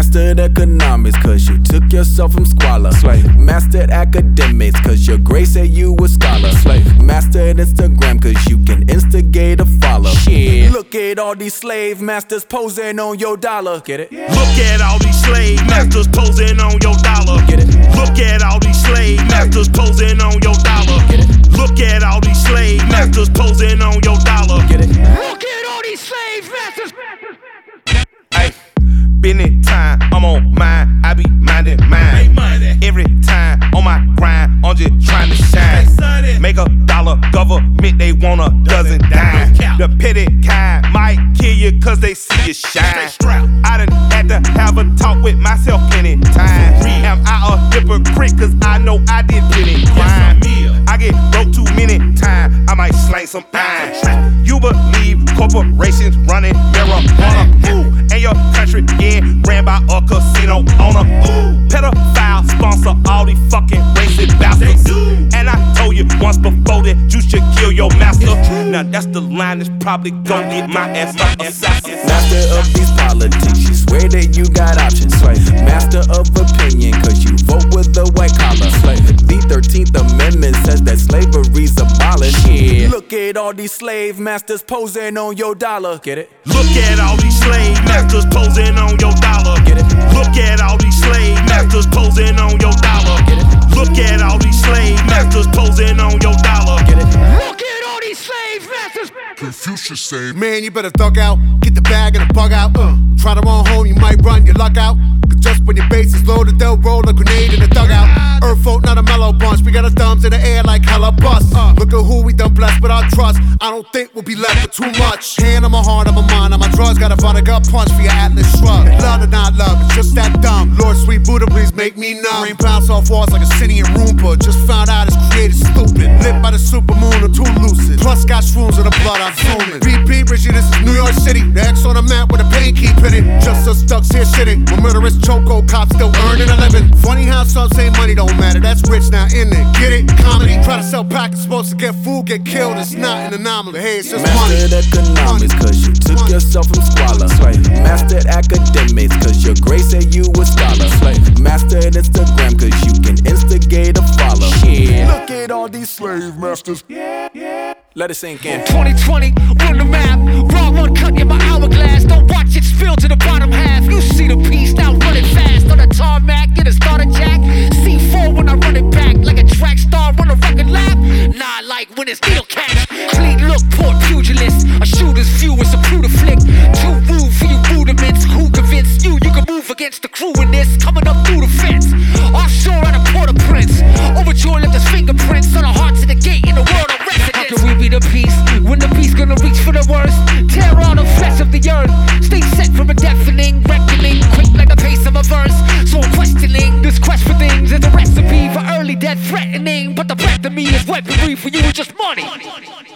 Mastered economics, cause you took yourself from squalor. Slave. Mastered academics, cause your grade said you a scholar. Slave. Mastered Instagram, cause you can instigate a follow. Shit. Look at all these slave masters posing on your dollar. Get it? Look at all these slave masters posing on your dollar. Get it? Look at all these slave masters posing on your dollar. Get it? Look at all these slave masters posing on your dollar. Get it? Look at all these slave masters. Ay, business time, I'm on mine, I be minding mine. Every time on my grind, I'm just trying to shine. Make $1, government, they want a dozen dime. The petty kind might kill you cause they see you shine. I done had to have a talk with myself plenty times. Am I a hypocrite cause I know I did plenty crime? I get broke too many times, I might slang some iron. You believe corporations running marijuana, and your country getting ran by a casino owner. Pedophile sponsor all these fucking racist bastards. And I told you once before that you should kill your master. Now that's the line that's probably gon' get my ass assassinated. Master of these politics, you swear that you got options. Slave. Master of opinion, cause you vote with the white collar. Slave. The 13th Amendment says that slavery's abolished. Yeah. Look at all these slave masters posing on your dollar. Get it? Look at all these slave masters posing on your dollar. Get it? Look at all these slave masters posing on your dollar. Get it? Look at all these slave masters posing on your dollar. Get it? Look at all these slave masters. Confucius say, man, you better thug out. Get the bag and the bug out. Try to run home, you might run your luck out. Cause just when your base is loaded, they'll roll a grenade in the dugout. Earth folk, not a mellow bunch. We got our thumbs in the air like hella bust. Look at who we done blessed with our trust. I don't think we'll be left with too much. Hand on my heart, on my mind, on my drugs. Got a vodka punch for your Atlas shrug. Love or not love, it's just that dumb. Lord, sweet Buddha, please make me numb. Rain bounce off walls like a city in Roomba. Just found out it's created stupid. Lit by the supermoon or too lucid. Plus got shrooms in the blood, I'm fuming. BP, Richie, this is New York City. The X on the map with a pain keep hitting. Just us ducks here shitting. When murderous choco cops still earning a living. Funny how some say money don't matter. That's rich now, in it. Get it? Comedy. Try to sell packets, supposed to get food, get killed. It's not an anomaly. Hey, it's just Mastered money. economics, cause you took yourself from squalor. Slave. Mastered academics, cause your grade said you a scholar. Slave. Mastered Instagram, cause you can instigate a follow. Shit. Look at all these slave masters. Let it sink in. 2020, run the map. Raw one cut in my hourglass. Don't watch it spill to the bottom half. You see the piece, now run it fast. On the tarmac, get a starter jack. C4 when I run it back. Like a track star on a record lap. Nah, like when it's needle catch. Clean look, port pugilist. A shooter's view is a brutal flick. Too rude for you rudiments. Who convinced you can move against the crew in this? Coming up through the fence. Offshore out of Port-au-Prince. Overture left his fingerprints on the hearts of the gate in the world of residence. How can we be the beast when the beast gonna reach for the worst? Tear all the flesh of the earth. Stay set from a deafening reckoning, quick like the pace of a verse. So I'm questioning this quest for things is a recipe for early death threatening. But the breath of me is weaponry for you, it's just money.